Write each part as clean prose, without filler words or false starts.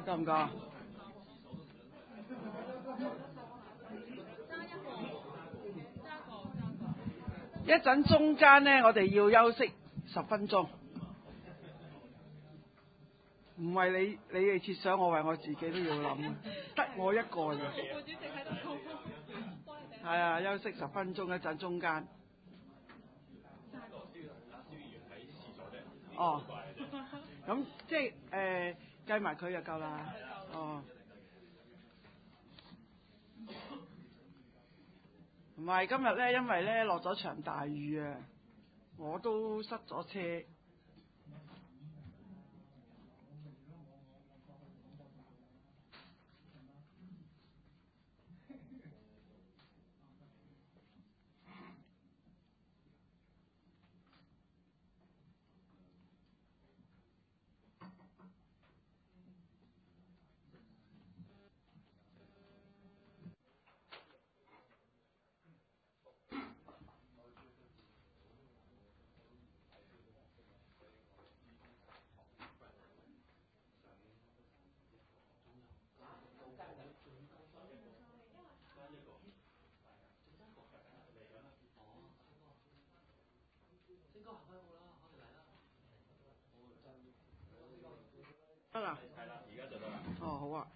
得唔得？一陣中間呢，我哋要休息10分鐘。唔係你哋設想，我為我自己都要諗，得我一個咋。副主席喺度係啊，休息10分鐘，一陣中間。哦，咁即係計埋佢就夠啦。哦，唔係今日咧，因為咧落咗場大雨啊，我都塞咗車。得啦，係啦，而家就得啦。哦，好啊。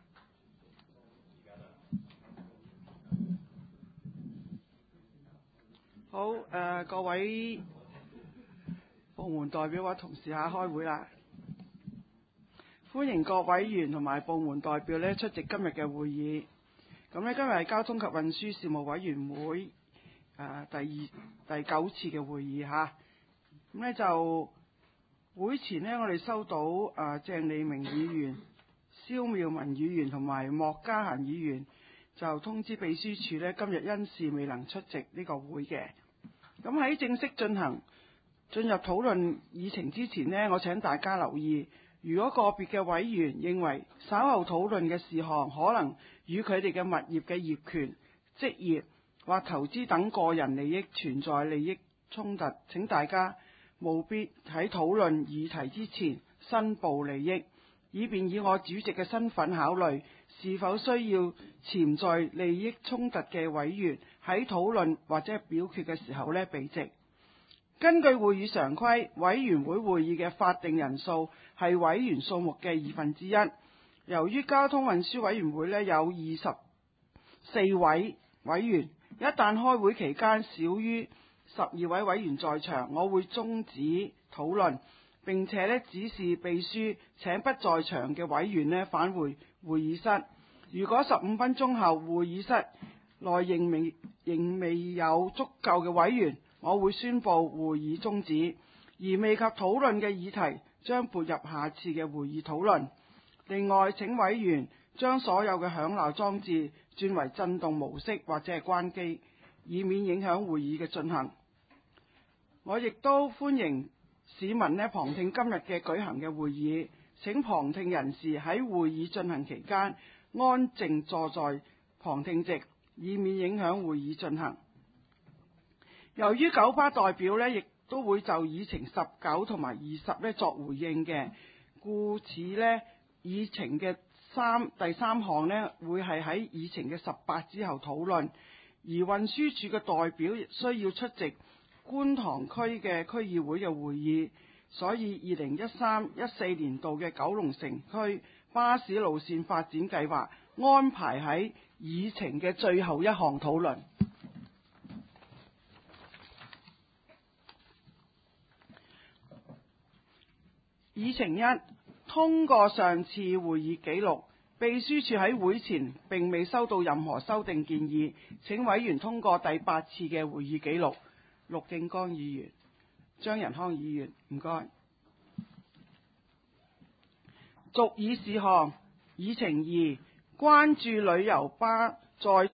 好，各位部門代表或同事下開會啦。歡迎各委員同埋部門代表咧出席今日嘅會議。咁咧今日係交通及運輸事務委員會第9次嘅會議嚇。咁咧就會前呢，我哋收到鄭利明議員、蕭妙文議員同埋莫嘉嫻議員就通知秘書處呢，今日因事未能出席呢個會嘅。咁喺正式進入討論議程之前呢，我請大家留意，如果個別嘅委員認為稍後討論嘅事項可能與佢哋嘅物業嘅業權、職業或投資等個人利益存在利益衝突，請大家務必喺討論議題之前申報利益，以便以我主席嘅身份考慮是否需要潛在利益衝突嘅委員喺討論或者表決嘅時候避席。根據會議常規，委員會會議嘅法定人數係委員數目嘅1/2。由於交通運輸委員會有24位委員，一旦開會期間少於12位委員在場，我會終止討論，並且指示秘書請不在場嘅委員返回會議室。如果15分鐘後會議室內仍未有足夠嘅委員，我會宣布會議終止，而未及討論嘅議題將撥入下次嘅會議討論。另外，請委員將所有嘅響鬧裝置轉為震動模式或者係關機，以免影響會議嘅進行。我亦都歡迎市民旁聽今日嘅舉行嘅會議，請旁聽人士喺會議進行期間安靜坐在旁聽席，以免影響會議進行。由於九巴代表亦都會就議程19同埋20作回應嘅，故此議程嘅第三項會係喺議程嘅18之後討論，而運輸署嘅代表需要出席觀塘區嘅區議會嘅會議，所以2013-14年度嘅九龍城區巴士路線發展計劃安排喺議程嘅最後一項討論。議程1，通過上次會議記錄。秘書處喺會前並未收到任何修訂建議，請委員通過第8次嘅會議記錄。陸敬剛議員、張仁康議員，唔該。續議事項，議程2，關注旅遊巴在